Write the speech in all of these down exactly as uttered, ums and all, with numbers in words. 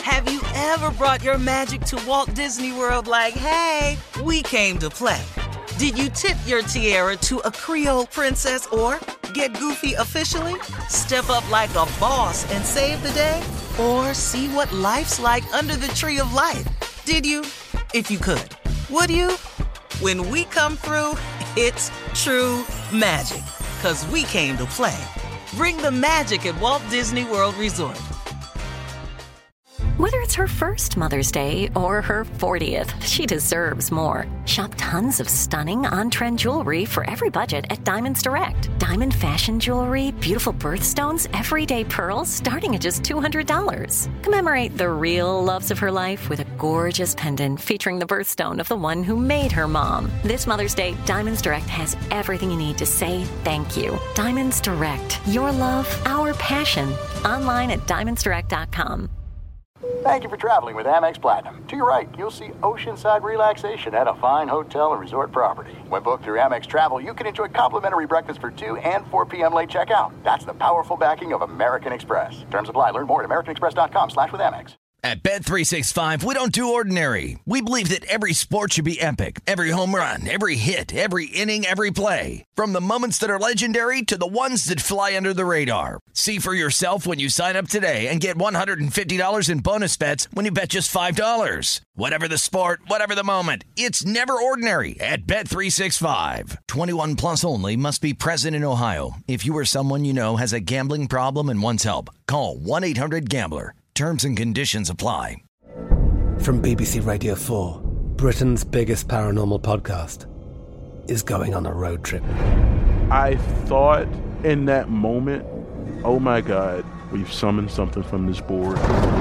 Have you ever brought your magic to Walt Disney World like, hey, we came to play? Did you tip your tiara to a Creole princess or get goofy officially? Step up like a boss and save the day? Or see what life's like under the tree of life? Did you? If you could. Would you? When we come through, it's true magic. 'Cause we came to play. Bring the magic at Walt Disney World Resort. Whether it's her first Mother's Day or her fortieth, she deserves more. Shop tons of stunning on-trend jewelry for every budget at Diamonds Direct. Diamond fashion jewelry, beautiful birthstones, everyday pearls starting at just two hundred dollars. Commemorate the real loves of her life with a gorgeous pendant featuring the birthstone of the one who made her mom. This Mother's Day, Diamonds Direct has everything you need to say thank you. Diamonds Direct. Your love, our passion. Online at diamonds direct dot com. Thank you for traveling with Amex Platinum. To your right, you'll see oceanside relaxation at a fine hotel and resort property. When booked through Amex Travel, you can enjoy complimentary breakfast for two and four p.m. late checkout. That's the powerful backing of American Express. Terms apply. Learn more at americanexpress.com slash with Amex. At Bet three sixty-five, we don't do ordinary. We believe that every sport should be epic. Every home run, every hit, every inning, every play. From the moments that are legendary to the ones that fly under the radar. See for yourself when you sign up today and get one hundred fifty dollars in bonus bets when you bet just five dollars. Whatever the sport, whatever the moment, it's never ordinary at Bet three sixty-five. twenty-one plus only. Must be present in Ohio. If you or someone you know has a gambling problem and wants help, call one eight hundred gambler. Terms and conditions apply. From B B C Radio four, Britain's biggest paranormal podcast is going on a road trip. I thought in that moment, oh my God, we've summoned something from this board.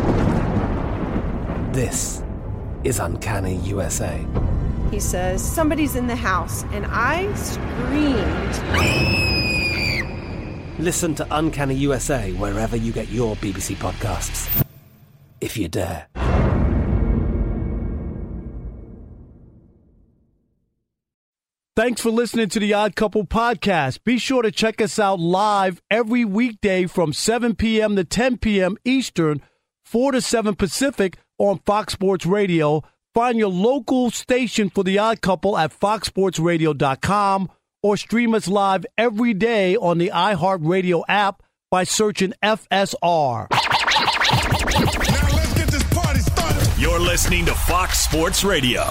This is Uncanny U S A. He says, somebody's in the house, and I screamed. Listen to Uncanny U S A wherever you get your B B C podcasts, if you dare. Thanks for listening to the Odd Couple podcast. Be sure to check us out live every weekday from seven p.m. to ten p.m. Eastern, four to seven Pacific on Fox Sports Radio. Find your local station for the Odd Couple at fox sports radio dot com or stream us live every day on the iHeartRadio app by searching F S R. Now let's get this party started. You're listening to Fox Sports Radio.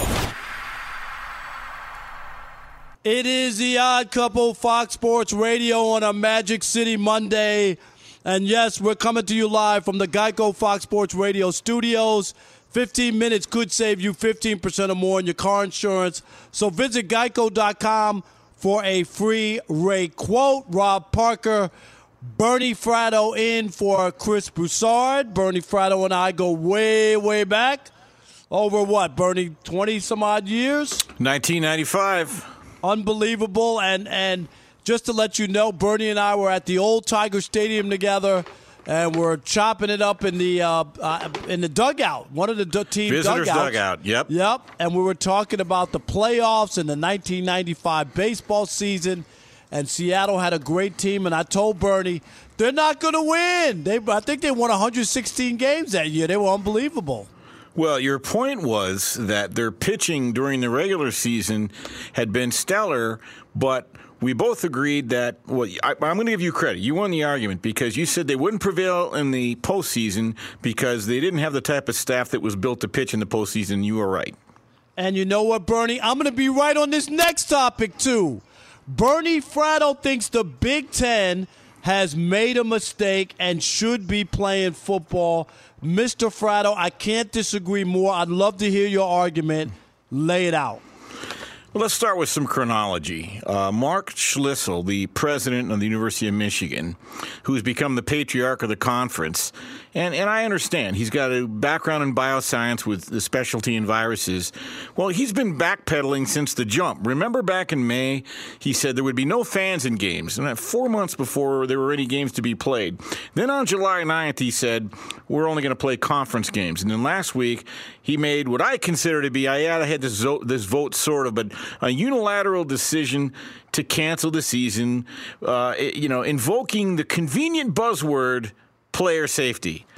It is the Odd Couple, Fox Sports Radio on a Magic City Monday. And yes, we're coming to you live from the Geico Fox Sports Radio studios. fifteen minutes could save you fifteen percent or more in your car insurance. So visit geico dot com for a free rate quote. Rob Parker, Bernie Fratto in for Chris Broussard. Bernie Fratto and I go way, way back. Over what, Bernie, twenty-some-odd years? nineteen ninety-five. Unbelievable. And and just to let you know, Bernie and I were at the old Tiger Stadium together, and we're chopping it up in the uh, uh, in the dugout, one of the d- team Visitors dugouts. dugout, yep. Yep, and we were talking about the playoffs and the nineteen ninety-five baseball season, and Seattle had a great team, and I told Bernie, they're not going to win. They, I think they won one hundred sixteen games that year. They were unbelievable. Well, your point was that their pitching during the regular season had been stellar, but we both agreed that, well, I, I'm going to give you credit. You won the argument because you said they wouldn't prevail in the postseason because they didn't have the type of staff that was built to pitch in the postseason. You were right. And you know what, Bernie? I'm going to be right on this next topic, too. Bernie Fratto thinks the Big Ten has made a mistake and should be playing football. Mister Fratto, I can't disagree more. I'd love to hear your argument. Lay it out. Well, let's start with some chronology. Uh, Mark Schlissel, the president of the University of Michigan, who's become the patriarch of the conference, and, and I understand he's got a background in bioscience with a specialty in viruses. Well, he's been backpedaling since the jump. Remember back in May, he said there would be no fans in games, and that four months before there were any games to be played. Then on July ninth, he said, we're only going to play conference games. And then last week, he made what I consider to be, I had this vote, this vote sort of, but a unilateral decision to cancel the season, uh, you know, invoking the convenient buzzword player safety.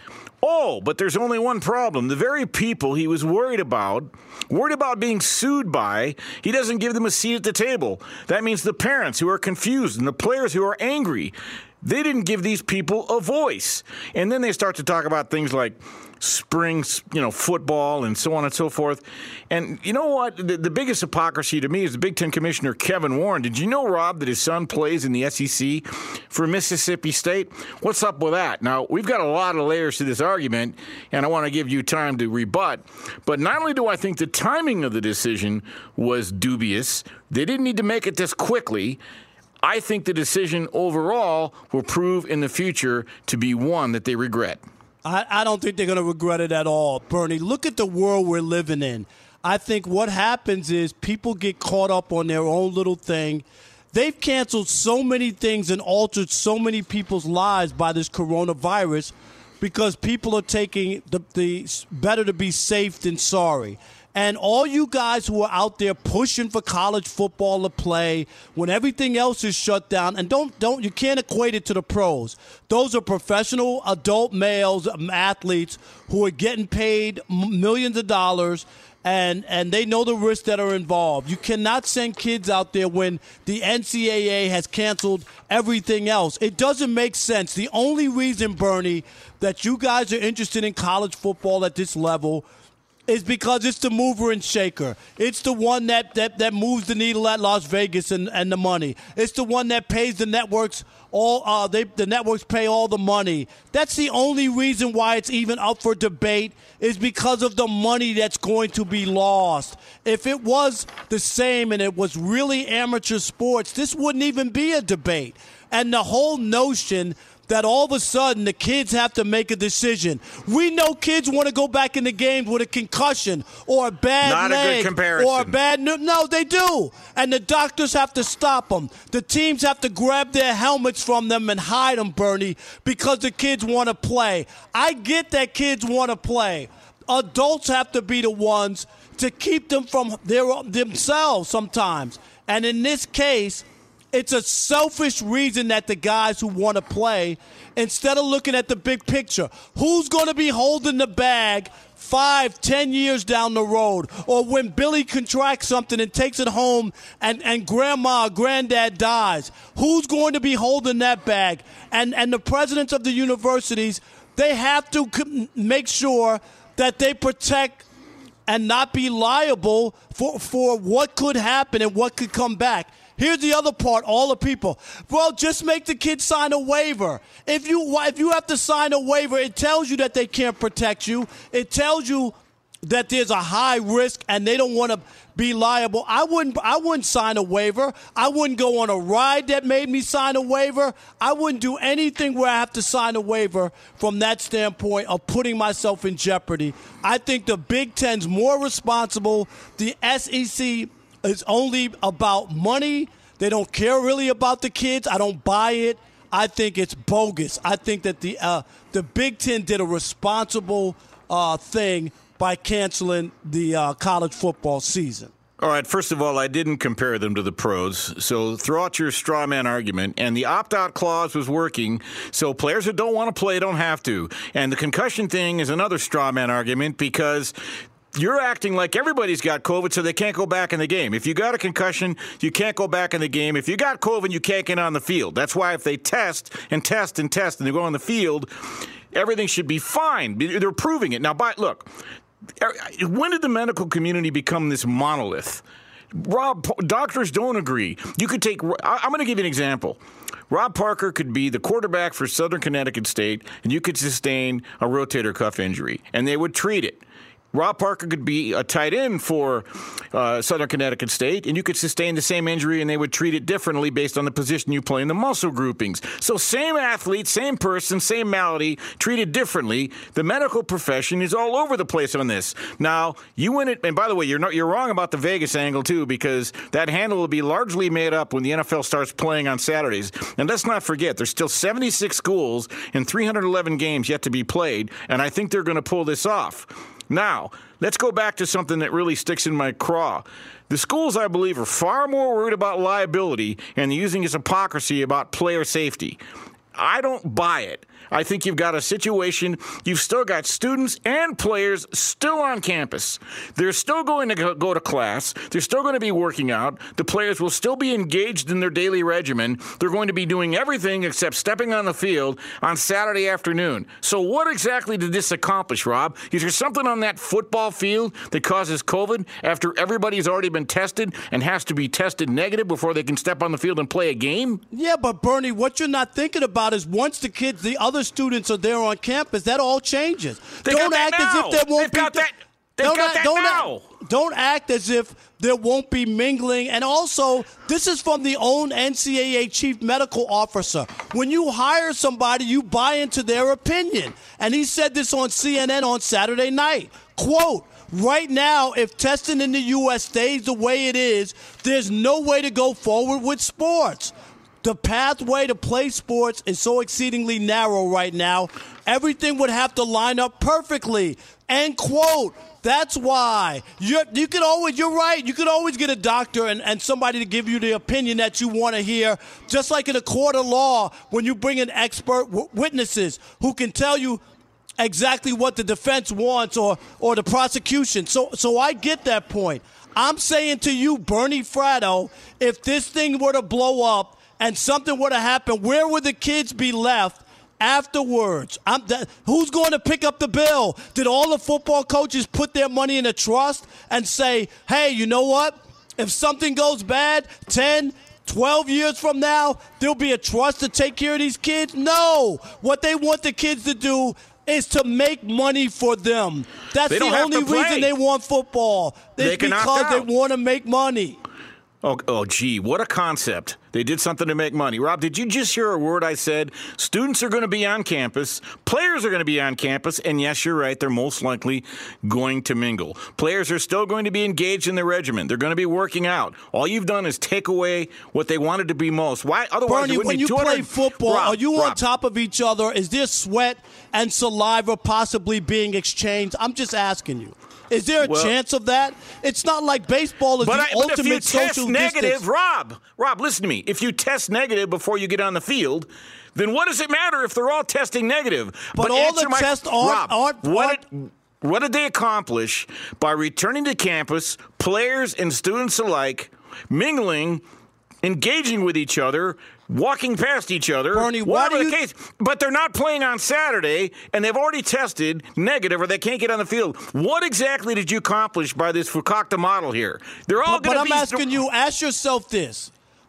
Oh, but there's only one problem. The very people he was worried about, worried about being sued by, he doesn't give them a seat at the table. That means the parents who are confused and the players who are angry. They didn't give these people a voice. And then they start to talk about things like spring, you know, football and so on and so forth. And you know what? The, the biggest hypocrisy to me is the Big Ten Commissioner Kevin Warren. Did you know, Rob, that his son plays in the S E C for Mississippi State? What's up with that? Now, we've got a lot of layers to this argument, and I want to give you time to rebut. But not only do I think the timing of the decision was dubious, they didn't need to make it this quickly. I think the decision overall will prove in the future to be one that they regret. I, I don't think they're going to regret it at all, Bernie. Look at the world we're living in. I think what happens is people get caught up on their own little thing. They've canceled so many things and altered so many people's lives by this coronavirus because people are taking the, the better to be safe than sorry. And all you guys who are out there pushing for college football to play when everything else is shut down, and don't don't you can't equate it to the pros. Those are professional adult males, athletes who are getting paid millions of dollars, and and they know the risks that are involved. You cannot send kids out there when the N C double A has canceled everything else. It doesn't make sense. The only reason, Bernie, that you guys are interested in college football at this level is because it's the mover and shaker. It's the one that, that, that moves the needle at Las Vegas and, and the money. It's the one that pays the networks all. Uh, they, the networks pay all the money. That's the only reason why it's even up for debate is because of the money that's going to be lost. If it was the same and it was really amateur sports, this wouldn't even be a debate. And the whole notion that all of a sudden the kids have to make a decision. We know kids want to go back in the games with a concussion or a bad Not leg. Not a good comparison. Or a bad – no, they do. And the doctors have to stop them. The teams have to grab their helmets from them and hide them, Bernie, because the kids want to play. I get that kids want to play. Adults have to be the ones to keep them from their themselves sometimes. And in this case – it's a selfish reason that the guys who want to play, instead of looking at the big picture, who's going to be holding the bag five, ten years down the road? Or when Billy contracts something and takes it home and, and grandma or granddad dies, who's going to be holding that bag? And, and the presidents of the universities, they have to make sure that they protect and not be liable for, for what could happen and what could come back. Here's the other part, all the people. Well, just make the kids sign a waiver. If you if you have to sign a waiver, it tells you that they can't protect you. It tells you that there's a high risk and they don't want to be liable. I wouldn't I wouldn't sign a waiver. I wouldn't go on a ride that made me sign a waiver. I wouldn't do anything where I have to sign a waiver from that standpoint of putting myself in jeopardy. I think the Big Ten's more responsible. The S E C is only about money. They don't care really about the kids. I don't buy it. I think it's bogus. I think that the uh, the Big Ten did a responsible uh, thing by canceling the uh, college football season. All right, first of all, I didn't compare them to the pros. So throw out your straw man argument. And the opt-out clause was working, so players that don't want to play don't have to. And the concussion thing is another straw man argument because you're acting like everybody's got COVID, so they can't go back in the game. If you got a concussion, you can't go back in the game. If you got COVID, you can't get on the field. That's why if they test and test and test and they go on the field, everything should be fine. They're proving it. Now, by, look, when did the medical community become this monolith? Rob, doctors don't agree. You could take, I'm going to give you an example. Rob Parker could be the quarterback for Southern Connecticut State, and you could sustain a rotator cuff injury, and they would treat it. Rob Parker could be a tight end for uh, Southern Connecticut State, and you could sustain the same injury, and they would treat it differently based on the position you play in the muscle groupings. So same athlete, same person, same malady, treated differently. The medical profession is all over the place on this. Now, you win it, and by the way, you're not, you're wrong about the Vegas angle, too, because that handle will be largely made up when the N F L starts playing on Saturdays. And let's not forget, there's still seventy-six schools and three hundred eleven games yet to be played, and I think they're going to pull this off. Now, let's go back to something that really sticks in my craw. The schools, I believe, are far more worried about liability and using its hypocrisy about player safety. I don't buy it. I think you've got a situation, you've still got students and players still on campus. They're still going to go to class. They're still going to be working out. The players will still be engaged in their daily regimen. They're going to be doing everything except stepping on the field on Saturday afternoon. So what exactly did this accomplish, Rob? Is there something on that football field that causes COVID after everybody's already been tested and has to be tested negative before they can step on the field and play a game? Yeah, but Bernie, what you're not thinking about is once the kids, the other students are there on campus, that all changes. They don't got act that now. as if there won't They've be got that. They've don't got act, that don't now. Act, don't act as if there won't be mingling. And also, this is from the own N C double A chief medical officer. When you hire somebody, you buy into their opinion. And he said this on C N N on Saturday night. Quote, right now, if testing in the U S stays the way it is, there's no way to go forward with sports. The pathway to play sports is so exceedingly narrow right now. Everything would have to line up perfectly. End quote. That's why. You're, you can always, you're right. You can always get a doctor and, and somebody to give you the opinion that you want to hear. Just like in a court of law, when you bring in expert w- witnesses who can tell you exactly what the defense wants or, or the prosecution. So, so I get that point. I'm saying to you, Bernie Fratto, if this thing were to blow up, and something would have happened, where would the kids be left afterwards? I'm th- who's going to pick up the bill? Did all the football coaches put their money in a trust and say, hey, you know what? If something goes bad, ten, twelve years from now, there'll be a trust to take care of these kids? No. What they want the kids to do is to make money for them. That's the only reason they want football. It's because they want to make money. Oh, oh, gee, what a concept. They did something to make money. Rob, did you just hear a word I said? Students are going to be on campus. Players are going to be on campus. And yes, you're right. They're most likely going to mingle. Players are still going to be engaged in their regimen. They're going to be working out. All you've done is take away what they wanted to be most. Why? Otherwise, Bernie, when you play football, Rob, are you Rob. on top of each other? Is there sweat and saliva possibly being exchanged? I'm just asking you. Is there a well, chance of that? It's not like baseball is but the I, but ultimate if you test social negative, distance. Rob, Rob, listen to me. If you test negative before you get on the field, then what does it matter if they're all testing negative? But, but all the my, tests aren't, Rob, aren't, what, aren't did, what did they accomplish by returning to campus, players and students alike, mingling, engaging with each other, walking past each other, Bernie, whatever why the you... case. But they're not playing on Saturday, and they've already tested negative, or they can't get on the field. What exactly did you accomplish by this Fakakta model here? They're all But, but I'm be asking st- you, ask yourself this.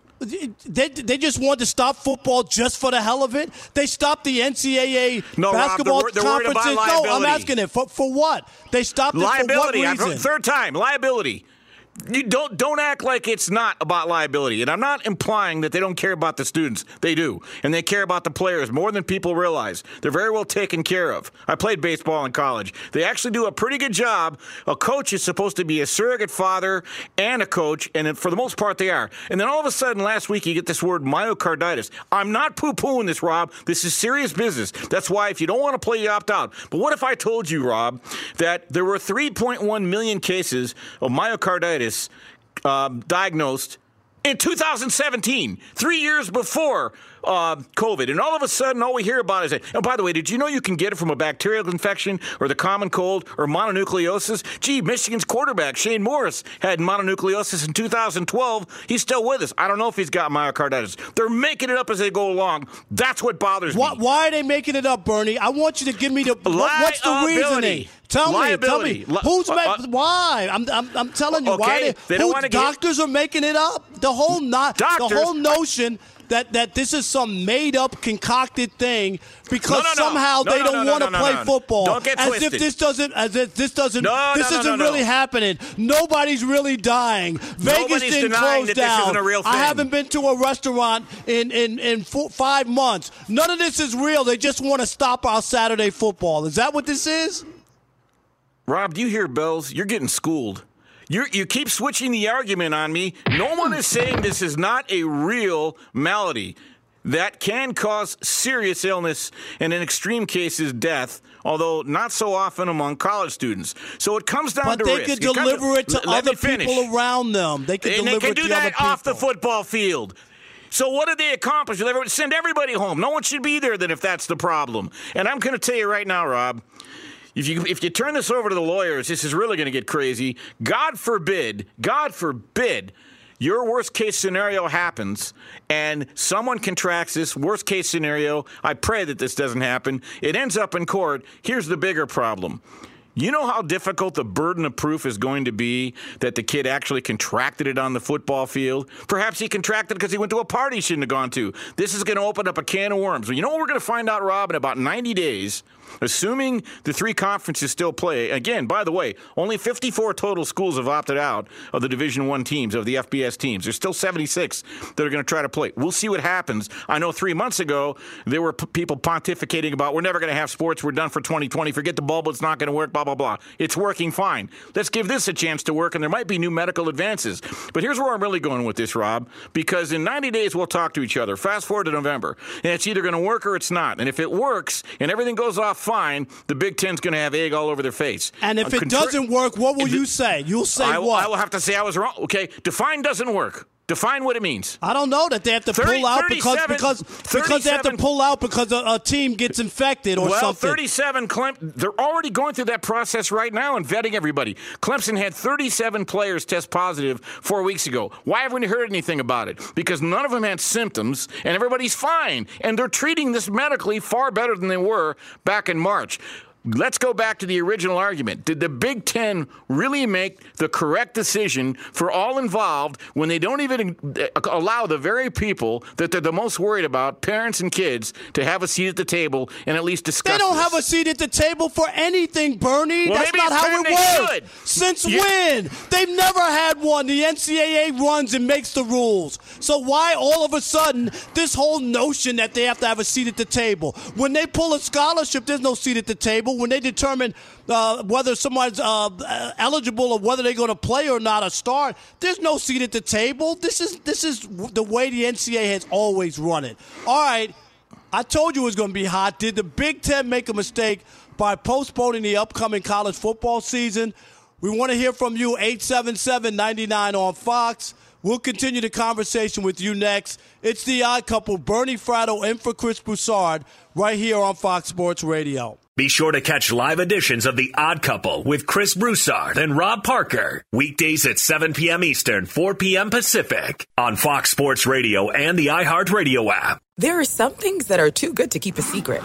They, they just wanted to stop football just for the hell of it? They stopped the N C double A no, basketball Rob, they're, they're conferences? about No, I'm asking it. For, for what? They stopped it liability. for what reason? Third time, liability. You don't don't act like it's not about liability. And I'm not implying that they don't care about the students. They do. And they care about the players more than people realize. They're very well taken care of. I played baseball in college. They actually do a pretty good job. A coach is supposed to be a surrogate father and a coach, and for the most part they are. And then all of a sudden last week you get this word myocarditis. I'm not poo-pooing this, Rob. This is serious business. That's why if you don't want to play, you opt out. But what if I told you, Rob, that there were three point one million cases of myocarditis Uh, diagnosed in two thousand seventeen, three years before uh, COVID. And all of a sudden, all we hear about is, and by the way, did you know you can get it from a bacterial infection or the common cold or mononucleosis? Gee, Michigan's quarterback, Shane Morris, had mononucleosis in two thousand twelve. He's still with us. I don't know if he's got myocarditis. They're making it up as they go along. That's what bothers why, me. Why are they making it up, Bernie? I want you to give me the, what, what's the reasoning? Tell Liability. me, tell me, who's uh, ma- why? I'm, I'm, I'm telling you, okay. why they, they don't whose get... doctors are making it up? The whole not, doctors, the whole notion that, that this is some made-up, concocted thing because no, no, no. somehow no, they no, don't no, no, want to no, play no, no. football. Don't get as twisted. if this doesn't, as if this doesn't, no, this no, no, isn't no, really no. happening. Nobody's really dying. Vegas Nobody's didn't denying close that down. this isn't a real thing. I haven't been to a restaurant in in in four, five months. None of this is real. They just want to stop our Saturday football. Is that what this is? Rob, do you hear bells? You're getting schooled. You you keep switching the argument on me. No one is saying this is not a real malady that can cause serious illness and in extreme cases death, although not so often among college students. So it comes down but to they risk. could It deliver to, it to let other me finish. people around them. They could and deliver they can it do to that other people. off the football field. So what did they accomplish? They send everybody home. No one should be there then if that's the problem. And I'm going to tell you right now, Rob, if you if you turn this over to the lawyers, this is really going to get crazy. God forbid, God forbid, your worst-case scenario happens and someone contracts this worst-case scenario. I pray that this doesn't happen. It ends up in court. Here's the bigger problem. You know how difficult the burden of proof is going to be that the kid actually contracted it on the football field? Perhaps he contracted it because he went to a party he shouldn't have gone to. This is going to open up a can of worms. You know what we're going to find out, Rob, in about ninety days? Assuming the three conferences still play. Again, by the way, only fifty-four total schools have opted out of the Division One teams, of the F B S teams. There's still seventy-six that are going to try to play. We'll see what happens. I know three months ago, there were p- people pontificating about, we're never going to have sports. We're done for twenty twenty. Forget the bubble. It's not going to work, blah, blah, blah. It's working fine. Let's give this a chance to work, and there might be new medical advances. But here's where I'm really going with this, Rob, because in ninety days, we'll talk to each other. Fast forward to November, and it's either going to work or it's not. And if it works and everything goes off fine, the Big Ten's going to have egg all over their face. And if uh, it contr- doesn't work, what will you say? You'll say I, what? I will have to say I was wrong. Okay, define doesn't work. Define what it means. I don't know that they have to thirty, pull out because because because they have to pull out because a, a team gets infected or well, something. Well, thirty-seven, Clem, they're already going through that process right now and vetting everybody. Clemson had thirty-seven players test positive four weeks ago. Why haven't we heard anything about it? Because none of them had symptoms and everybody's fine. And they're treating this medically far better than they were back in March. Let's go back to the original argument. Did the Big Ten really make the correct decision for all involved when they don't even allow the very people that they're the most worried about, parents and kids, to have a seat at the table and at least discuss They don't this? have a seat at the table for anything, Bernie. Well, That's maybe not it's how time it they works. should. Since You- when? They've never had one. The N C double A runs and makes the rules. So why all of a sudden this whole notion that they have to have a seat at the table? When they pull a scholarship, there's no seat at the table. When they determine uh, whether someone's uh, eligible or whether they're going to play or not, or start, there's no seat at the table. This is this is the way the N C double A has always run it. All right, I told you it was going to be hot. Did the Big Ten make a mistake by postponing the upcoming college football season? We want to hear from you, eight seven seven, nine nine on Fox. We'll continue the conversation with you next. It's The Odd Couple, Bernie Fratto in for Chris Broussard, right here on Fox Sports Radio. Be sure to catch live editions of The Odd Couple with Chris Broussard and Rob Parker. Weekdays at seven p.m. Eastern, four p.m. Pacific on Fox Sports Radio and the iHeartRadio app. There are some things that are too good to keep a secret.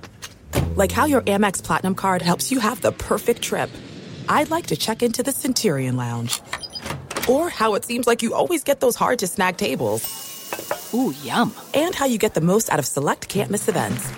Like how your Amex Platinum card helps you have the perfect trip. I'd like to check into the Centurion Lounge. Or how it seems like you always get those hard-to-snag tables. Ooh, yum. And how you get the most out of select can't-miss events.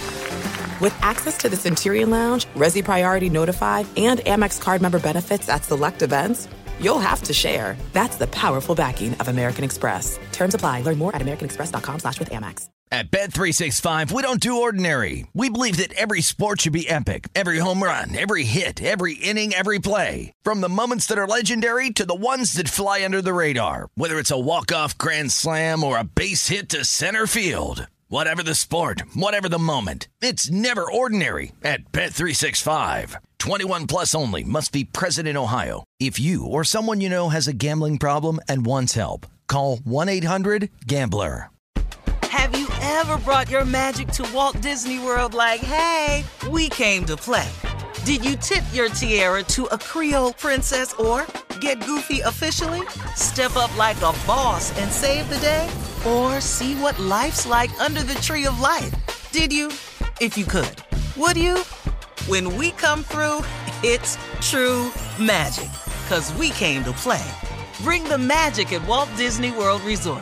With access to the Centurion Lounge, Resi Priority Notified, and Amex card member benefits at select events, you'll have to share. That's the powerful backing of American Express. Terms apply. Learn more at americanexpress.com slash with Amex. At Bet three sixty-five, we don't do ordinary. We believe that every sport should be epic. Every home run, every hit, every inning, every play. From the moments that are legendary to the ones that fly under the radar. Whether it's a walk-off grand slam or a base hit to center field. Whatever the sport, whatever the moment, it's never ordinary at Bet three sixty-five. twenty-one plus only. Must be present in Ohio. If you or someone you know has a gambling problem and wants help, call one eight hundred gambler. Have you ever brought your magic to Walt Disney World like, hey, we came to play? Did you tip your tiara to a Creole princess or get goofy officially? Step up like a boss and save the day? Or see what life's like under the tree of life? Did you? If you could. Would you? When we come through, it's true magic. 'Cause we came to play. Bring the magic at Walt Disney World Resort.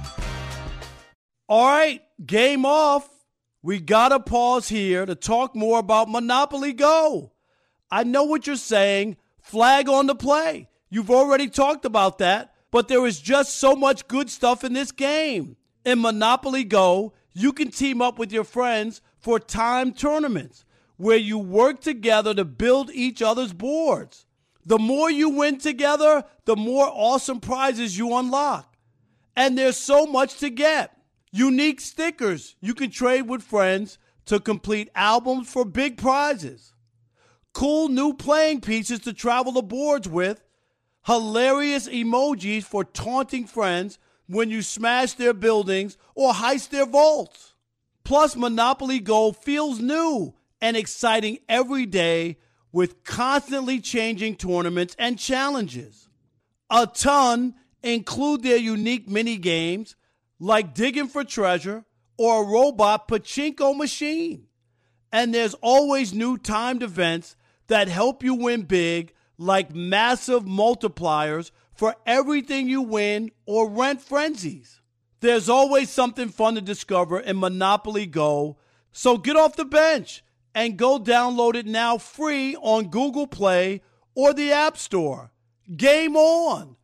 All right, game off. We got to pause here to talk more about Monopoly Go. I know what you're saying. Flag on the play. You've already talked about that, but there is just so much good stuff in this game. In Monopoly Go, you can team up with your friends for timed tournaments where you work together to build each other's boards. The more you win together, the more awesome prizes you unlock. And there's so much to get. Unique stickers you can trade with friends to complete albums for big prizes. Cool new playing pieces to travel the boards with. Hilarious emojis for taunting friends when you smash their buildings or heist their vaults. Plus, Monopoly Go feels new and exciting every day with constantly changing tournaments and challenges. A ton include their unique mini games like digging for treasure or a robot pachinko machine. And there's always new timed events that help you win big, like massive multipliers for everything you win or rent frenzies. There's always something fun to discover in Monopoly Go, so get off the bench and go download it now free on Google Play or the App Store. Game on!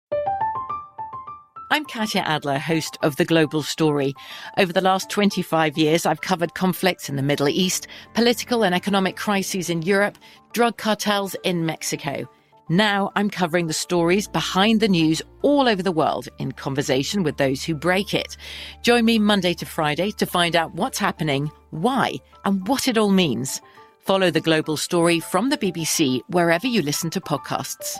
I'm Katya Adler, host of The Global Story. Over the last twenty-five years, I've covered conflicts in the Middle East, political and economic crises in Europe, drug cartels in Mexico. Now I'm covering the stories behind the news all over the world in conversation with those who break it. Join me Monday to Friday to find out what's happening, why, and what it all means. Follow The Global Story from the B B C wherever you listen to podcasts.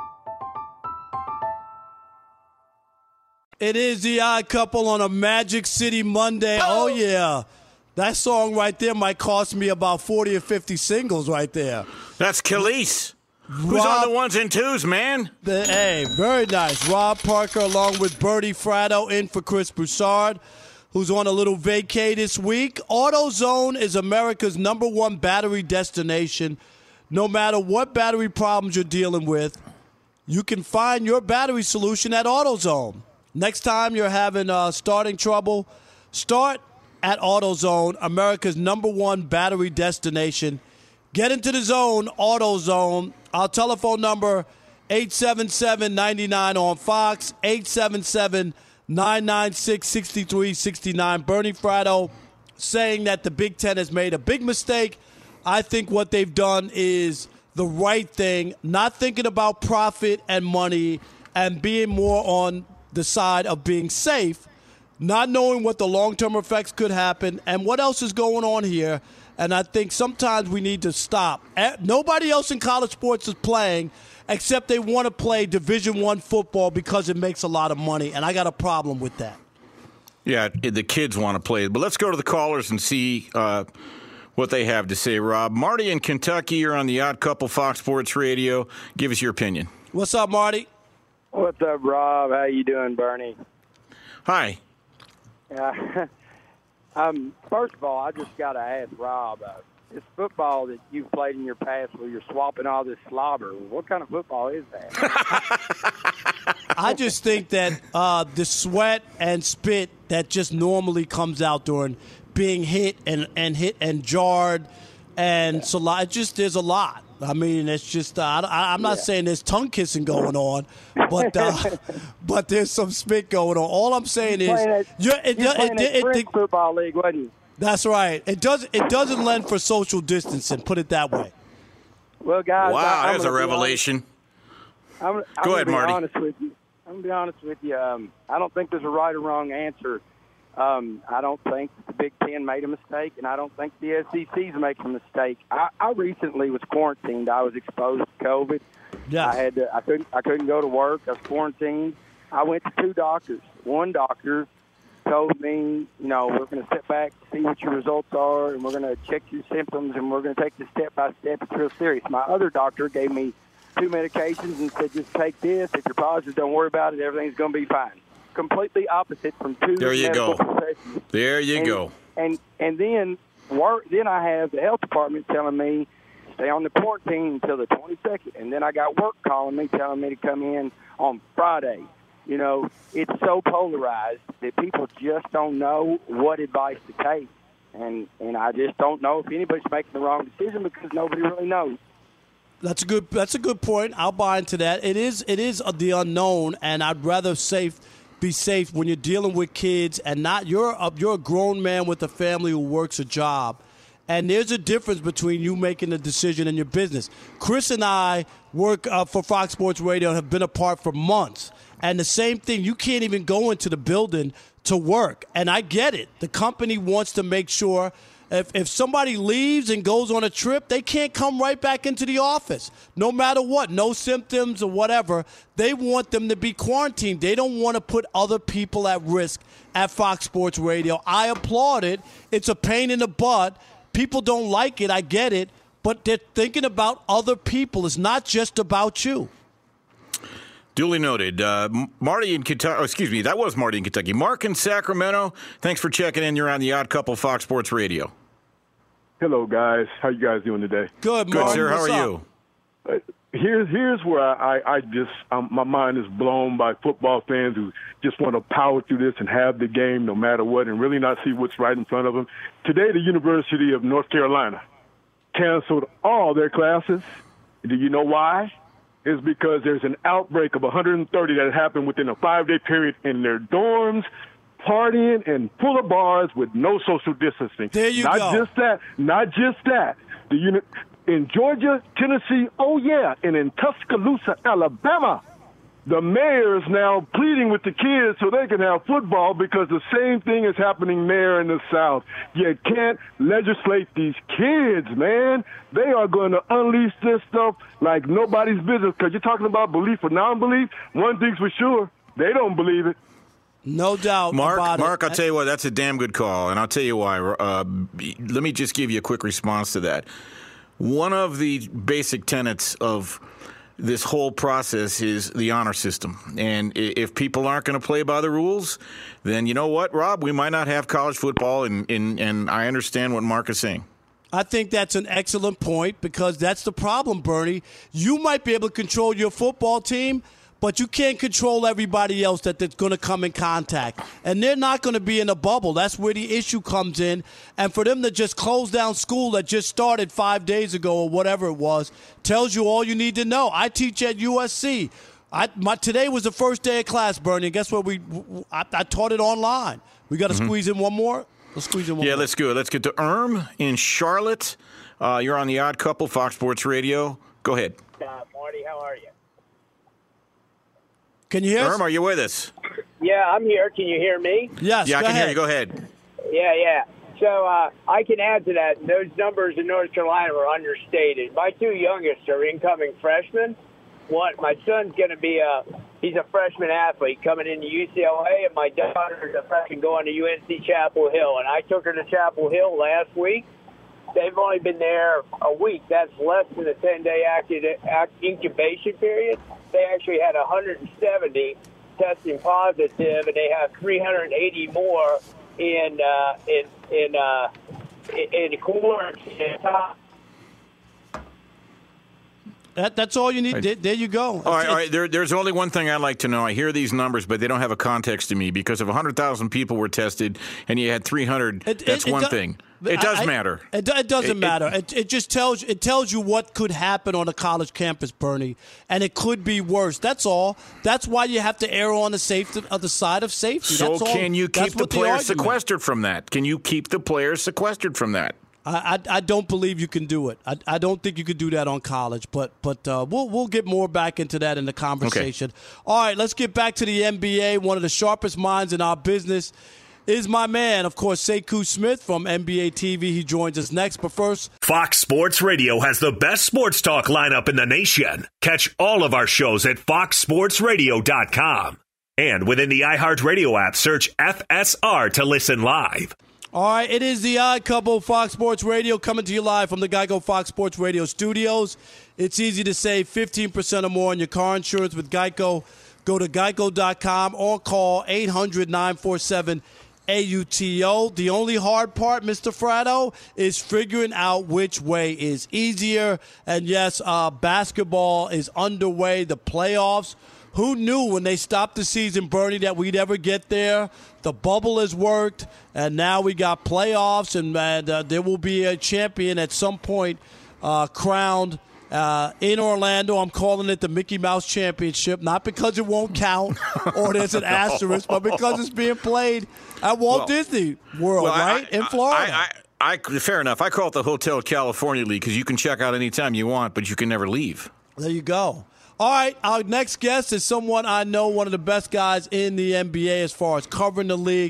It is The Odd Couple on a Magic City Monday. Oh, yeah. That song right there might cost me about forty or fifty singles right there. That's Khalees. Who's Rob, on the ones and twos, man? The, hey, very nice. Rob Parker along with Bertie Fratto in for Chris Broussard, who's on a little vacay this week. AutoZone is America's number one battery destination. No matter what battery problems you're dealing with, you can find your battery solution at AutoZone. Next time you're having uh, starting trouble, start at AutoZone, America's number one battery destination. Get into the zone, AutoZone. Our telephone number, eight seven seven, nine nine on Fox, eight seven seven, nine nine six, six three six nine. Bernie Fratto saying that the Big Ten has made a big mistake. I think what they've done is the right thing, not thinking about profit and money and being more on the side of being safe, not knowing what the long-term effects could happen and what else is going on here. And I think sometimes we need to stop. Nobody else in college sports is playing except they want to play Division One football because it makes a lot of money, and I got a problem with that. Yeah, the kids want to play. But let's go to the callers and see uh, what they have to say, Rob. Marty in Kentucky, you're on the Odd Couple Fox Sports Radio. Give us your opinion. What's up, Marty? What's up, Rob? How you doing, Bernie? Hi. Yeah. um, first of all, I just got to ask Rob, uh, this football that you've played in your past where you're swapping all this slobber, what kind of football is that? I just think that uh, the sweat and spit that just normally comes out during being hit and, and hit and jarred and so it just there's a lot. I mean, it's just, uh, I, I'm not yeah. saying there's tongue kissing going on, but uh, but there's some spit going on. All I'm saying you're is, at, you're, it, you're it, it, it, it, football league, wasn't you? That's right. It doesn't it doesn't lend for social distancing. Put it that way. Well, guys, wow, I, that's a revelation. I'm, I'm Go ahead, be Marty. Honest with you. I'm gonna be honest with you. Um, I don't think there's a right or wrong answer. Um, I don't think the Big Ten made a mistake, and I don't think the S E C's making a mistake. I, I recently was quarantined. I was exposed to COVID. Yeah. I had to, I couldn't I couldn't go to work. I was quarantined. I went to two doctors. One doctor told me, you know, we're going to sit back, see what your results are, and we're going to check your symptoms, and we're going to take this step by step. It's real serious. My other doctor gave me two medications and said, just take this. If you're positive, don't worry about it. Everything's going to be fine. Completely opposite from two there you medical go. professions. There you and, go. And and then work. Then I have the health department telling me stay on the quarantine until the twenty-second, and then I got work calling me telling me to come in on Friday. You know, it's so polarized that people just don't know what advice to take, and and I just don't know if anybody's making the wrong decision because nobody really knows. That's a good. That's a good point. I'll buy into that. It is. It is the unknown, and I'd rather safe. Be safe when you're dealing with kids and not you're a, you're a grown man with a family who works a job, and there's a difference between you making a decision and your business. Chris and I work uh, for Fox Sports Radio and have been apart for months, and the same thing. You can't even go into the building to work, and I get it. The company wants to make sure If if somebody leaves and goes on a trip, they can't come right back into the office, no matter what, no symptoms or whatever. They want them to be quarantined. They don't want to put other people at risk at Fox Sports Radio. I applaud it. It's a pain in the butt. People don't like it. I get it. But they're thinking about other people. It's not just about you. Duly noted. Uh, Marty in Kentucky, oh, excuse me, that was Marty in Kentucky. Mark in Sacramento, thanks for checking in. You're on the Odd Couple Fox Sports Radio. Hello, guys. How you guys doing today? Good, Good, sir. How are you? Uh, here's here's where I, I, I just um, my mind is blown by football fans who just want to power through this and have the game no matter what and really not see what's right in front of them. Today, the University of North Carolina canceled all their classes. Do you know why? It's because there's an outbreak of one hundred thirty that happened within a five-day period in their dorms, partying and full of bars with no social distancing. There you not go. Not just that. Not just that. The uni- in Georgia, Tennessee, oh yeah, and in Tuscaloosa, Alabama, the mayor is now pleading with the kids so they can have football because the same thing is happening there in the South. You can't legislate these kids, man. They are going to unleash this stuff like nobody's business because you're talking about belief or non-belief. One thing's for sure, they don't believe it. No doubt Mark, about Mark, it. I'll tell you what, that's a damn good call, and I'll tell you why. Uh, let me just give you a quick response to that. One of the basic tenets of this whole process is the honor system. And if people aren't going to play by the rules, then you know what, Rob? We might not have college football, and, and, and I understand what Mark is saying. I think that's an excellent point because that's the problem, Bernie. You might be able to control your football team, but you can't control everybody else that that's going to come in contact. And they're not going to be in a bubble. That's where the issue comes in. And for them to just close down school that just started five days ago or whatever it was tells you all you need to know. I teach at U S C. I, my, today was the first day of class, Bernie. And guess what? We I, I taught it online. We got to mm-hmm. squeeze in one more? Let's squeeze in one yeah, more. let's go. Let's get to Erm in Charlotte. Uh, you're on the Odd Couple, Fox Sports Radio. Go ahead. Uh, Marty, how are you? Can you hear us? Erm, are you with us? Yeah, I'm here. Can you hear me? Yes, Yeah, I go can ahead. hear you. Go ahead. Yeah, yeah. So uh, I can add to that. Those numbers in North Carolina were understated. My two youngest are incoming freshmen. One, my son's going to be a he's a freshman athlete coming into U C L A, and my daughter's a freshman going to U N C Chapel Hill. And I took her to Chapel Hill last week. They've only been there a week. That's less than a ten-day incubation period. They actually had one hundred seventy testing positive, and they have three hundred eighty more in uh, in in uh, in quarantine. That, that's all you need. There, there you go. All right, all right. There, there's only one thing I'd like to know. I hear these numbers, but they don't have a context to me because if one hundred thousand people were tested and you had three hundred, It- that's it- it one do- thing. It does I- matter. It, it doesn't It- it- matter. It, it just tells it tells you what could happen on a college campus, Bernie, and it could be worse. That's all. That's why you have to err on the safety of the side of safety. So That's all. can you That's keep the what players argument- sequestered from that? Can you keep the players sequestered from that? I, I, I don't believe you can do it. I, I don't think you could do that on college, but but uh, we'll we'll get more back into that in the conversation. Okay. All right, let's get back to the N B A. One of the sharpest minds in our business is my man, of course, Sekou Smith from N B A T V. He joins us next, but first, Fox Sports Radio has the best sports talk lineup in the nation. Catch all of our shows at fox sports radio dot com. And within the iHeartRadio app, search F S R to listen live. all right, it is the Odd Couple, Fox Sports Radio, coming to you live from the Geico Fox Sports Radio studios. It's easy to save fifteen percent or more on your car insurance with Geico. Go to geico dot com or call eight hundred nine four seven A U T O. The only hard part, Mister Fratto, is figuring out which way is easier. And yes, uh, basketball is underway, the playoffs. Who knew when they stopped the season, Bernie, that we'd ever get there? The bubble has worked, and now we got playoffs, and, and uh, there will be a champion at some point uh, crowned uh, in Orlando. I'm calling it the Mickey Mouse Championship, not because it won't count or there's an asterisk, but because it's being played at Walt Well, Disney World, well, right, I, in Florida. I, I, I, fair enough. I call it the Hotel California League because you can check out anytime you want, but you can never leave. There you go. All right, our next guest is someone I know, one of the best guys in the N B A as far as covering the league.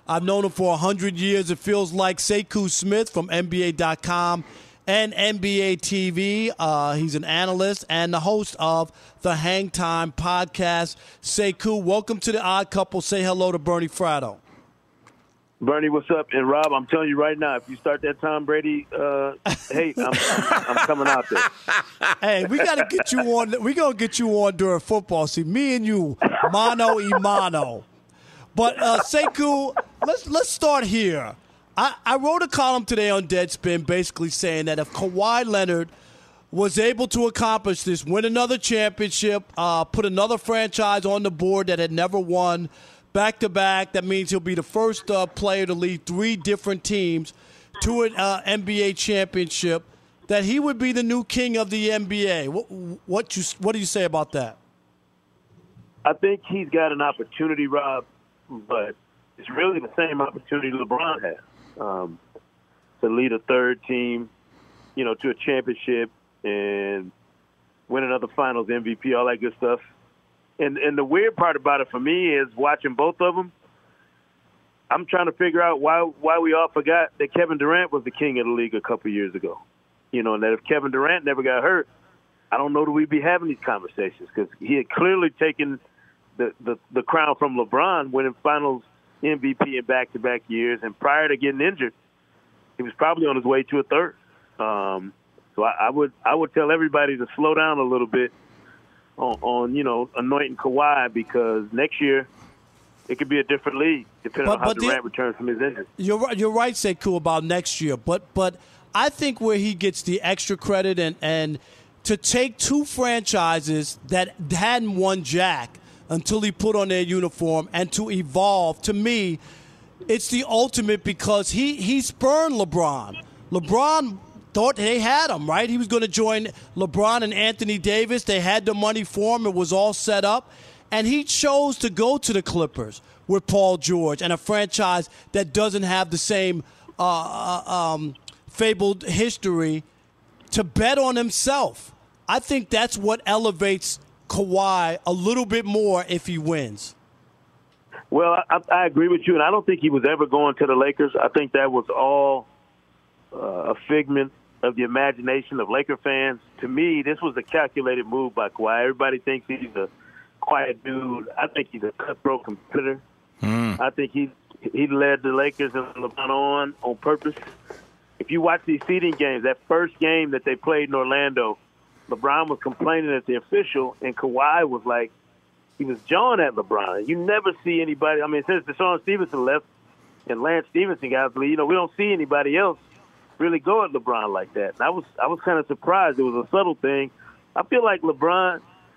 I've known him for one hundred years, it feels like. Sekou Smith from N B A dot com and N B A T V. Uh, he's an analyst and the host of the Hang Time podcast. Sekou, welcome to the Odd Couple. Say hello to Bernie Fratto. Bernie, what's up? And Rob, I'm telling you right now, if you start that Tom Brady uh, hate, I'm, I'm, I'm coming out there. Hey, we got to get you on. We're going to get you on during football. See, me and you, mano y mano. But, uh, Sekou, let's, let's start here. I, I wrote a column today on Deadspin basically saying that if Kawhi Leonard was able to accomplish this, win another championship, uh, put another franchise on the board that had never won back-to-back, that means he'll be the first uh, player to lead three different teams to an uh, N B A championship, that he would be the new king of the N B A. What, what, you, what do you say about that? I think he's got an opportunity, Rob, but it's really the same opportunity LeBron has. Um, to lead a third team, you know, to a championship and win another Finals M V P, all that good stuff. And and the weird part about it for me is watching both of them. I'm trying to figure out why why we all forgot that Kevin Durant was the king of the league a couple years ago. You know, and that if Kevin Durant never got hurt, I don't know that we'd be having these conversations, because he had clearly taken the, the, the crown from LeBron, winning Finals M V P in back-to-back years, and prior to getting injured, he was probably on his way to a third. Um, so I, I would I would tell everybody to slow down a little bit on, on you know anointing Kawhi, because next year it could be a different league depending but, on how Durant the, returns from his injury. You're right, you're right, Sekou, about next year, but but I think where he gets the extra credit and and to take two franchises that hadn't won jack until he put on their uniform and to evolve, to me, it's the ultimate, because he, he spurned LeBron. LeBron thought they had him, right? He was going to join LeBron and Anthony Davis. They had the money for him. It was all set up. And he chose to go to the Clippers with Paul George and a franchise that doesn't have the same uh, um, fabled history, to bet on himself. I think that's what elevates Kawhi a little bit more if he wins. Well, I, I agree with you, and I don't think he was ever going to the Lakers. I think that was all uh, a figment of the imagination of Laker fans. To me, this was a calculated move by Kawhi. Everybody thinks he's a quiet dude. I think he's a cutthroat competitor. Mm. I think he he led the Lakers and LeBron on on purpose. If you watch these seeding games, that first game that they played in Orlando, LeBron was complaining at the official, and Kawhi was like, he was jawing at LeBron. You never see anybody. I mean, since DeShaun Stevenson left and Lance Stevenson got to leave, you know, we don't see anybody else really go at LeBron like that. And I was I was kind of surprised. It was a subtle thing. I feel like LeBron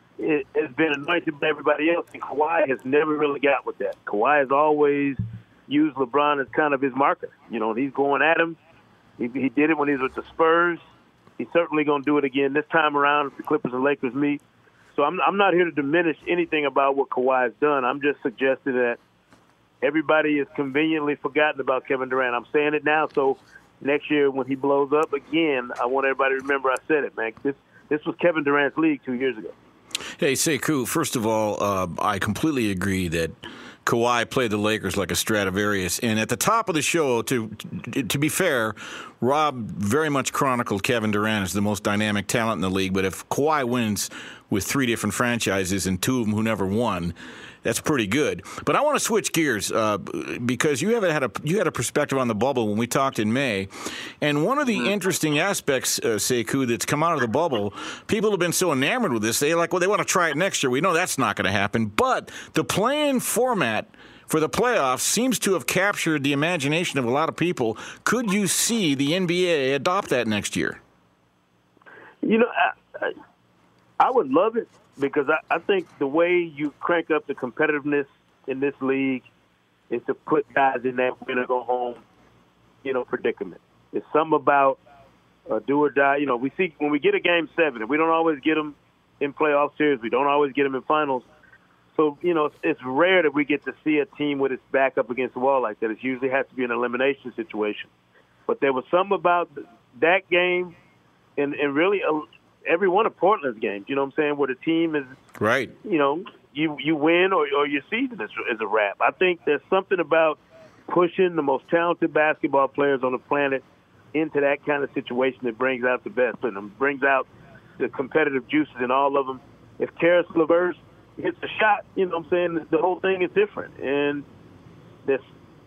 has been anointed by everybody else, and Kawhi has never really got with that. Kawhi has always used LeBron as kind of his marker. You know, he's going at him. He, he did it when he was with the Spurs. He's certainly going to do it again this time around if the Clippers and Lakers meet. So I'm, I'm not here to diminish anything about what Kawhi has done. I'm just suggesting that everybody is conveniently forgotten about Kevin Durant. I'm saying it now, so next year when he blows up again, I want everybody to remember I said it, man. This this was Kevin Durant's league two years ago. Hey, Sekou, first of all, uh, I completely agree that Kawhi played the Lakers like a Stradivarius. And at the top of the show, to to be fair, Rob very much chronicled Kevin Durant as the most dynamic talent in the league. But if Kawhi wins with three different franchises and two of them who never won, that's pretty good. But I want to switch gears uh, because you haven't had a you had a perspective on the bubble when we talked in May, and one of the interesting aspects, uh, Sekou, that's come out of the bubble, people have been so enamored with this. They like, well, they want to try it next year. We know that's not going to happen. But the play-in format for the playoffs seems to have captured the imagination of a lot of people. Could you see the N B A adopt that next year? You know, I, I, I would love it. Because I, I think the way you crank up the competitiveness in this league is to put guys in that win or go home, you know, predicament. It's something about uh, do or die. You know, we see when we get a game seven, and we don't always get them in playoff series. We don't always get them in finals. So, you know, it's, it's rare that we get to see a team with its back up against the wall like that. It usually has to be an elimination situation. But there was something about that game and, and really a, every one of Portland's games, you know what I'm saying, where the team is, right. you know, you you win or, or your season is, is a wrap. I think there's something about pushing the most talented basketball players on the planet into that kind of situation that brings out the best in them, brings out the competitive juices in all of them. If Karis LeVert hits a shot, you know what I'm saying, the whole thing is different. And this,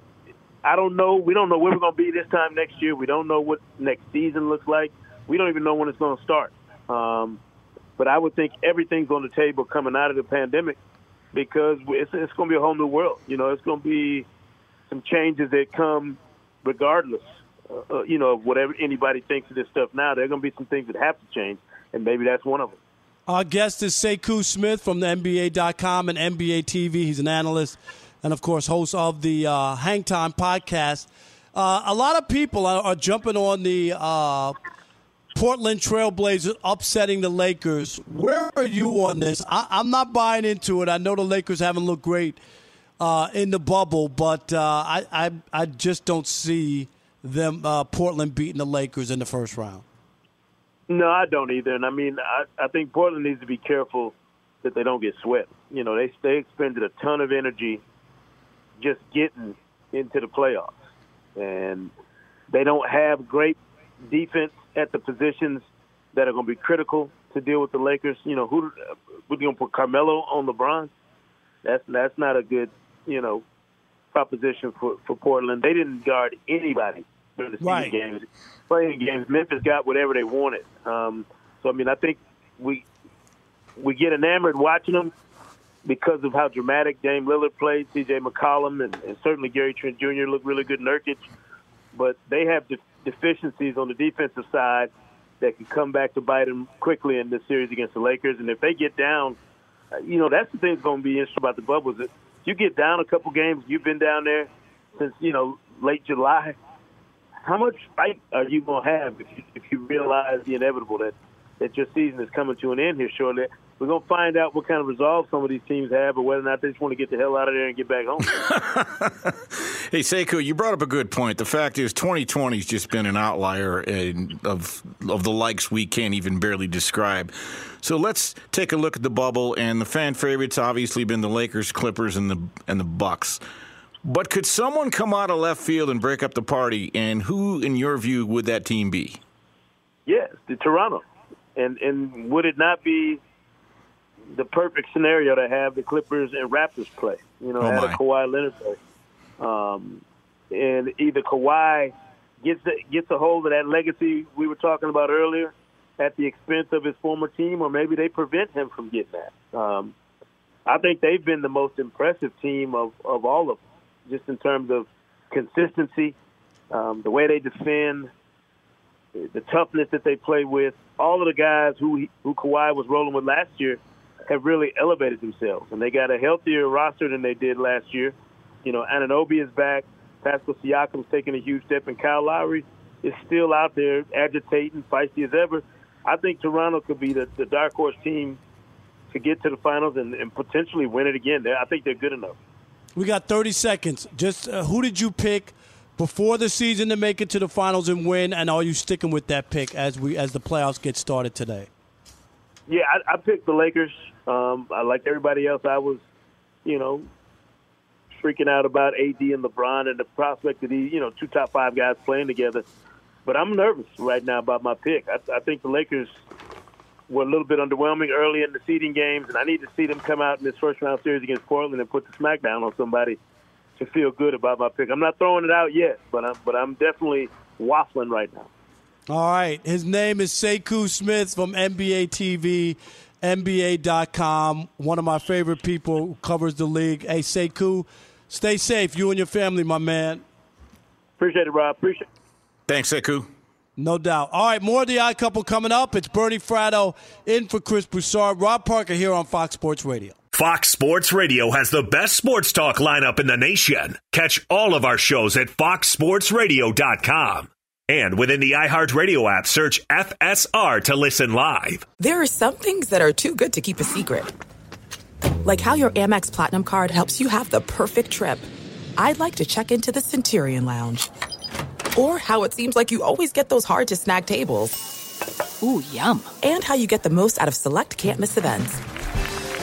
I don't know. We don't know where we're going to be this time next year. We don't know what next season looks like. We don't even know when it's going to start. Um, but I would think everything's on the table coming out of the pandemic because it's, it's going to be a whole new world. You know, it's going to be some changes that come regardless, uh, you know, of whatever anybody thinks of this stuff now. There are going to be some things that have to change, and maybe that's one of them. Our guest is Sekou Smith from the N B A dot com and N B A T V. He's an analyst and, of course, host of the uh, Hang Time podcast. Uh, a lot of people are, are jumping on the uh, Portland Trailblazers upsetting the Lakers. Where are you on this? I, I'm not buying into it. I know the Lakers haven't looked great uh, in the bubble, but uh, I, I I just don't see them uh, Portland beating the Lakers in the first round. No, I don't either. And, I mean, I, I think Portland needs to be careful that they don't get swept. You know, they, they expended a ton of energy just getting into the playoffs. And they don't have great defense at the positions that are going to be critical to deal with the Lakers. You know, who we're going to put Carmelo on LeBron? That's that's not a good, you know, proposition for, for Portland. They didn't guard anybody during the season right. games. Playing games, Memphis got whatever they wanted. Um, so, I mean, I think we we get enamored watching them because of how dramatic Dame Lillard played, C J McCollum, and, and certainly Gary Trent Junior looked really good, Nurkic. But they have de- deficiencies on the defensive side that can come back to bite them quickly in this series against the Lakers. And if they get down, uh, you know, that's the thing that's going to be interesting about the bubble is that if you get down a couple games, you've been down there since, you know, late July, how much fight are you going to have if you, if you realize the inevitable that, that your season is coming to an end here shortly? We're going to find out what kind of resolve some of these teams have or whether or not they just want to get the hell out of there and get back home. Hey, Sekou, you brought up a good point. The fact is twenty twenty has just been an outlier in, of of the likes we can't even barely describe. So let's take a look at the bubble, and the fan favorites obviously been the Lakers, Clippers, and the and the Bucks. But could someone come out of left field and break up the party, and who, in your view, would that team be? Yes, the Toronto. And and would it not be the perfect scenario to have the Clippers and Raptors play? You know, oh have my. a Kawhi Leonard play. Um, and either Kawhi gets a, gets a hold of that legacy we were talking about earlier at the expense of his former team, or maybe they prevent him from getting that. Um, I think they've been the most impressive team of, of all of them, just in terms of consistency, um, the way they defend, the toughness that they play with. All of the guys who who Kawhi was rolling with last year have really elevated themselves, and they got a healthier roster than they did last year. You know, Anunoby is back, Pascal Siakam's taking a huge step, and Kyle Lowry is still out there agitating, feisty as ever. I think Toronto could be the, the dark horse team to get to the finals and, and potentially win it again. They're, I think they're good enough. We got thirty seconds. Just uh, who did you pick before the season to make it to the finals and win, and are you sticking with that pick as we as the playoffs get started today? Yeah, I, I picked the Lakers. Um, I like everybody else. I was, you know, freaking out about A D and LeBron and the prospect of these, you know, two top five guys playing together. But I'm nervous right now about my pick. I, I think the Lakers were a little bit underwhelming early in the seeding games, and I need to see them come out in this first-round series against Portland and put the smackdown on somebody to feel good about my pick. I'm not throwing it out yet, but I'm, but I'm definitely waffling right now. All right. His name is Sekou Smith from N B A T V, N B A dot com, one of my favorite people who covers the league. Hey, Sekou, stay safe, you and your family, my man. Appreciate it, Rob. Appreciate it. Thanks, Sekou. No doubt. All right, more of the Odd Couple coming up. It's Bernie Fratto in for Chris Broussard. Rob Parker here on Fox Sports Radio. Fox Sports Radio has the best sports talk lineup in the nation. Catch all of our shows at fox sports radio dot com. And within the iHeartRadio app, search F S R to listen live. There are some things that are too good to keep a secret. Like how your Amex Platinum card helps you have the perfect trip. I'd like to check into the Centurion Lounge. Or how it seems like you always get those hard-to-snag tables. Ooh, yum. And how you get the most out of select can't-miss events.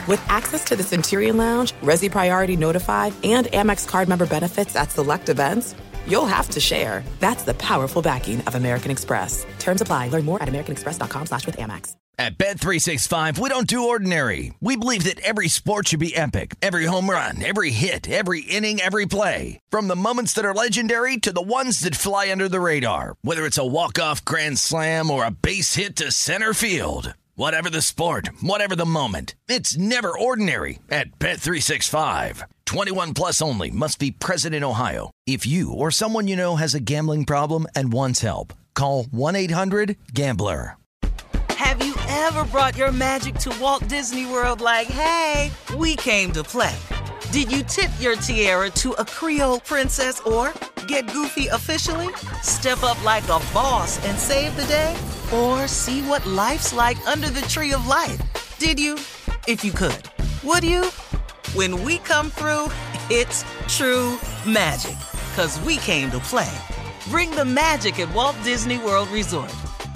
With access to the Centurion Lounge, Resi Priority Notified, and Amex card member benefits at select events, you'll have to share. That's the powerful backing of American Express. Terms apply. Learn more at americanexpress.com slash with Amex. At Bet three sixty-five, we don't do ordinary. We believe that every sport should be epic. Every home run, every hit, every inning, every play. From the moments that are legendary to the ones that fly under the radar. Whether it's a walk-off grand slam or a base hit to center field. Whatever the sport, whatever the moment, it's never ordinary at Bet three sixty-five. twenty-one plus only. Must be present in Ohio. If you or someone you know has a gambling problem and wants help, call one eight hundred gambler. Have you ever brought your magic to Walt Disney World like, hey, we came to play? Did you tip your tiara to a Creole princess or get goofy officially? Step up like a boss and save the day? Or see what life's like under the tree of life? Did you? If you could. Would you? When we come through, it's true magic. 'Cause we came to play. Bring the magic at Walt Disney World Resort.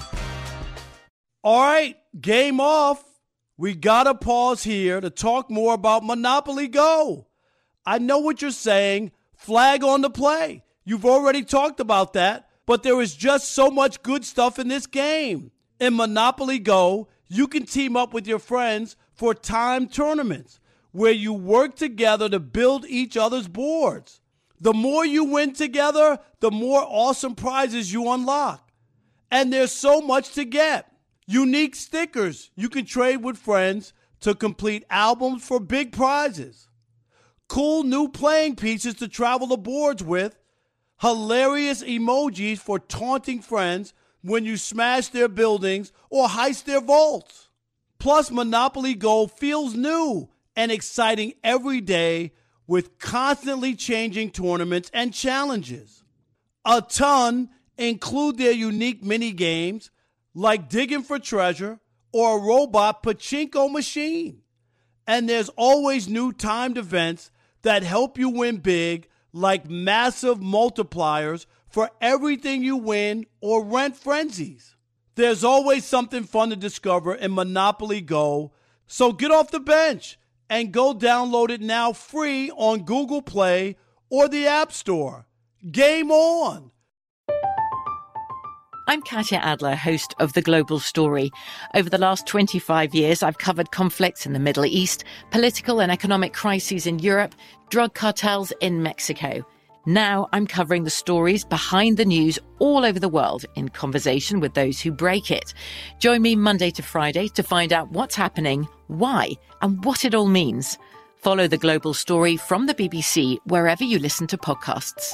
All right, game off. We got to pause here to talk more about Monopoly Go. I know what you're saying. Flag on the play. You've already talked about that, but there is just so much good stuff in this game. In Monopoly Go, you can team up with your friends for timed tournaments where you work together to build each other's boards. The more you win together, the more awesome prizes you unlock. And there's so much to get. Unique stickers you can trade with friends to complete albums for big prizes. Cool new playing pieces to travel the boards with. Hilarious emojis for taunting friends when you smash their buildings or heist their vaults. Plus, Monopoly Go feels new and exciting every day with constantly changing tournaments and challenges. A ton include their unique mini games like digging for treasure or a robot pachinko machine. And there's always new timed events that help you win big, like massive multipliers for everything you win or rent frenzies. There's always something fun to discover in Monopoly Go, so get off the bench and go download it now free on Google Play or the App Store. Game on! I'm Katya Adler, host of The Global Story. Over the last twenty-five years, I've covered conflicts in the Middle East, political and economic crises in Europe, drug cartels in Mexico. Now I'm covering the stories behind the news all over the world in conversation with those who break it. Join me Monday to Friday to find out what's happening, why, and what it all means. Follow The Global Story from the B B C wherever you listen to podcasts.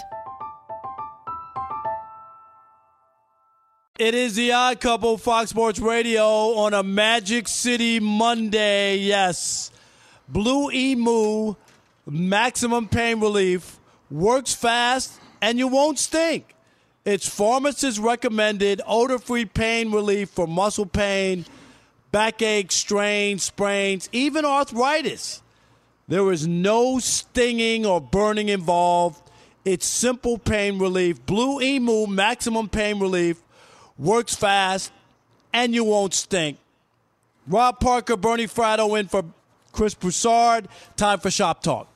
It is the Odd Couple, Fox Sports Radio, on a Magic City Monday. Yes. Blue Emu, maximum pain relief, works fast, and you won't stink. It's pharmacist recommended odor-free pain relief for muscle pain, backache, strains, sprains, even arthritis. There is no stinging or burning involved. It's simple pain relief. Blue Emu, maximum pain relief. Works fast, and you won't stink. Rob Parker, Bernie Fratto in for Chris Broussard. Time for Shop Talk.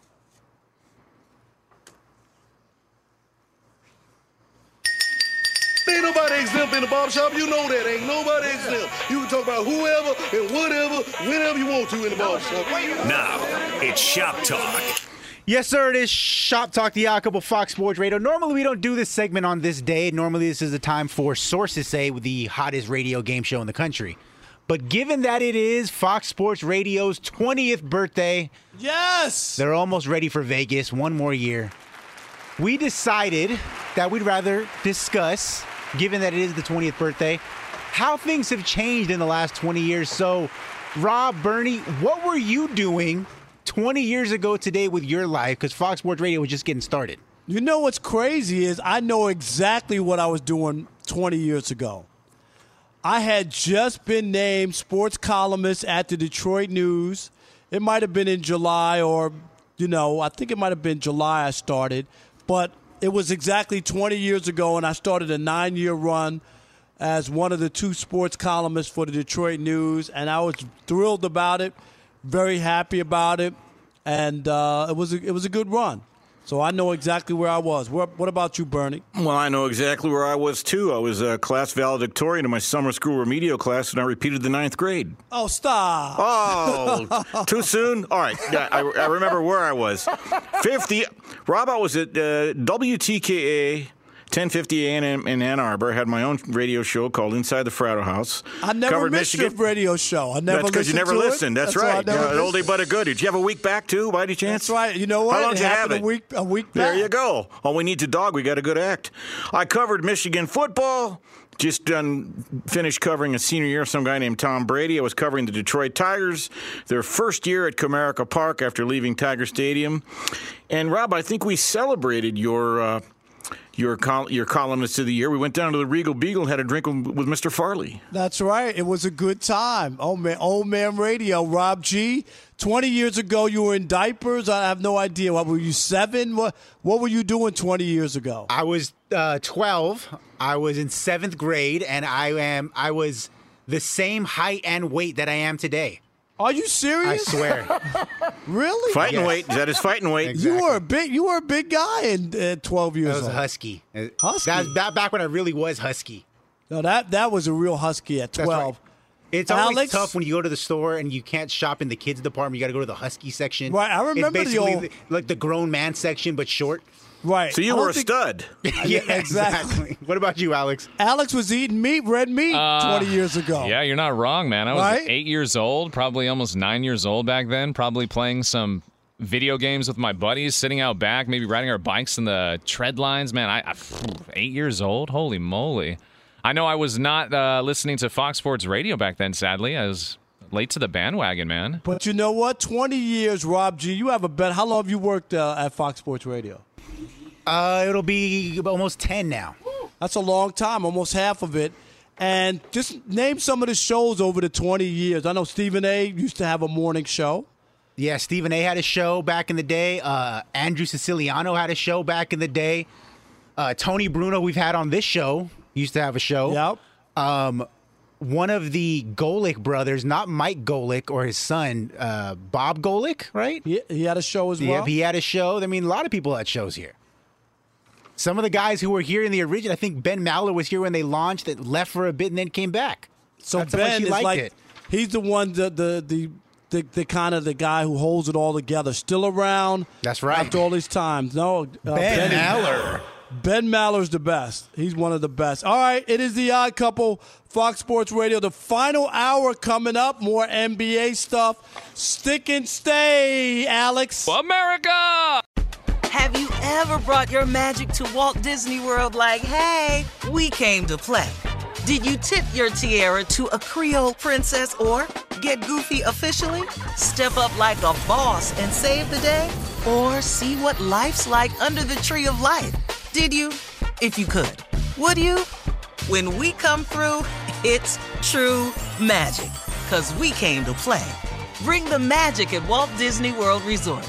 Ain't nobody exempt in the barbershop. You know that. Ain't nobody exempt. You can talk about whoever and whatever, whenever you want to in the barbershop. Now, it's Shop Talk. Yes, sir, it is Shop Talk, the Odd Couple, Fox Sports Radio. Normally, we don't do this segment on this day. Normally, this is the time for Sources Say, with the hottest radio game show in the country. But given that it is Fox Sports Radio's twentieth birthday, yes, they're almost ready for Vegas, one more year. We decided that we'd rather discuss, given that it is the twentieth birthday, how things have changed in the last twenty years. So, Rob, Bernie, what were you doing twenty years ago today with your life? Because Fox Sports Radio was just getting started. You know what's crazy is I know exactly what I was doing twenty years ago. I had just been named sports columnist at the Detroit News. It might have been in July or, you know, I think it might have been July I started. But it was exactly twenty years ago, and I started a nine-year run as one of the two sports columnists for the Detroit News, and I was thrilled about it. very happy about it, and uh, it was a, it was a good run. So I know exactly where I was. What, what about you, Bernie? Well, I know exactly where I was, too. I was a class valedictorian in my summer school remedial class, and I repeated the ninth grade. Oh, stop. Oh, too soon? All right. Yeah, I, I remember where I was. fifty. Rob, I was at uh, W T K A ten fifty A M in Ann Arbor. I had my own radio show called Inside the Fratto House. I never Covered missed Michigan. your radio show. I never That's because you never to listened. It. That's, That's right. Yeah, an oldie but a goodie. Did you have a week back, too, by any chance? That's right. You know what? How long it did you have it? A week, a week back. There you go. All we need's a dog. We got a good act. I covered Michigan football. Just done, finished covering a senior year of some guy named Tom Brady. I was covering the Detroit Tigers, their first year at Comerica Park after leaving Tiger Stadium. And, Rob, I think we celebrated your uh, your col- your columnist of the year. We went down to the Regal Beagle and had a drink with Mister Farley. That's right. It was a good time. Oh, man, old man radio, Rob G. twenty years ago, you were in diapers. I have no idea. What were you, seven? What, what were you doing twenty years ago? I was uh, twelve. I was in seventh grade, and I am I was the same height and weight that I am today. Are you serious? I swear. Really? Fighting Yes. weight. Is that his fighting weight? Exactly. You were a big. You were a big guy in uh, twelve years I was old. a husky. Husky. That, that back when I really was husky. No, that that was a real husky at That's twelve. right. It's always Alex? tough when you go to the store and you can't shop in the kids department. You got to go to the husky section. Right, I remember the it's basically old- the- like the grown man section, but short. Right. So you I don't were a think- stud. yeah, exactly. What about you, Alex? Alex was eating meat, red meat, Uh, twenty years ago. Yeah, you're not wrong, man. I was Right? eight years old, probably almost nine years old back then, probably playing some video games with my buddies, sitting out back, maybe riding our bikes in the tread lines. Man, I, I eight years old? Holy moly. I know I was not uh, listening to Fox Sports Radio back then, sadly. I was late to the bandwagon, man. But you know what? twenty years, Rob G. You have a bet. How long have you worked uh, at Fox Sports Radio? Uh, it'll be almost ten now. That's a long time, almost half of it. And just name some of the shows over the twenty years. I know Stephen A. used to have a morning show. Yeah, Stephen A. had a show back in the day. Uh, Andrew Siciliano had a show back in the day. Uh, Tony Bruno, we've had on this show, used to have a show. Yep. Um, one of the Golick brothers, not Mike Golick or his son, uh, Bob Golick, right? He, he had a show as well. Yeah, he had a show. I mean, a lot of people had shows here. Some of the guys who were here in the original, I think Ben Maller was here when they launched it, left for a bit, and then came back. So That's how much Ben he is liked like it. he's the one the the the the, the kind of the guy who holds it all together. Still around. That's right. After all these times, no. Uh, Ben Benny- Maller. Ben Maller's the best. He's one of the best. All right, it is the Odd Couple, Fox Sports Radio. The final hour coming up. More N B A stuff. Stick and stay, Alex. America! Have you ever brought your magic to Walt Disney World like, hey, we came to play? Did you tip your tiara to a Creole princess or get goofy officially? Step up like a boss and save the day? Or see what life's like under the tree of life? Did you? If you could. Would you? When we come through, it's true magic. 'Cause we came to play. Bring the magic at Walt Disney World Resort.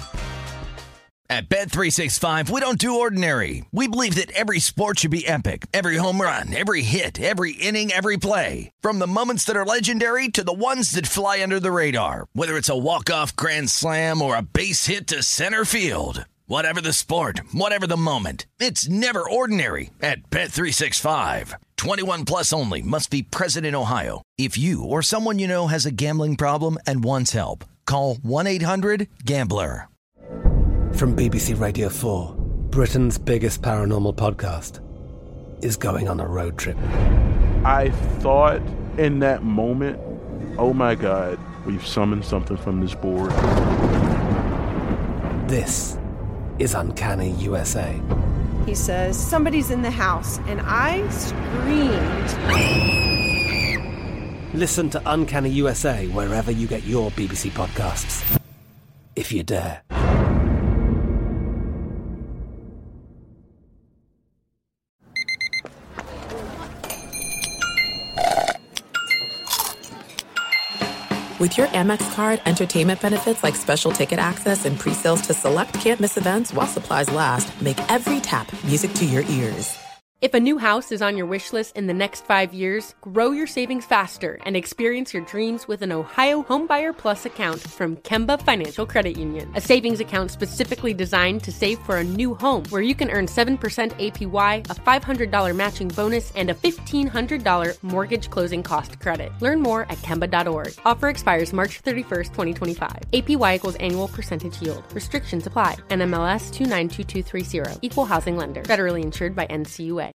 At Bet three sixty-five, we don't do ordinary. We believe that every sport should be epic. Every home run, every hit, every inning, every play. From the moments that are legendary to the ones that fly under the radar. Whether it's a walk-off grand slam or a base hit to center field. Whatever the sport, whatever the moment. It's never ordinary at Bet three sixty-five. twenty-one plus only. Must be present in Ohio. If you or someone you know has a gambling problem and wants help, call one eight hundred gambler. From B B C Radio four, Britain's biggest paranormal podcast is going on a road trip. I thought in that moment, oh my God, we've summoned something from this board. This is Uncanny U S A. He says, somebody's in the house, and I screamed. Listen to Uncanny U S A wherever you get your B B C podcasts, if you dare. With your Amex card, entertainment benefits like special ticket access and pre-sales to select can't-miss events while supplies last make every tap music to your ears. If a new house is on your wish list in the next five years, grow your savings faster and experience your dreams with an Ohio Homebuyer Plus account from Kemba Financial Credit Union. A savings account specifically designed to save for a new home, where you can earn seven percent A P Y, a five hundred dollars matching bonus, and a fifteen hundred dollars mortgage closing cost credit. Learn more at Kemba dot org. Offer expires March thirty-first, twenty twenty-five. A P Y equals annual percentage yield. Restrictions apply. N M L S two nine two two three zero. Equal housing lender. Federally insured by N C U A.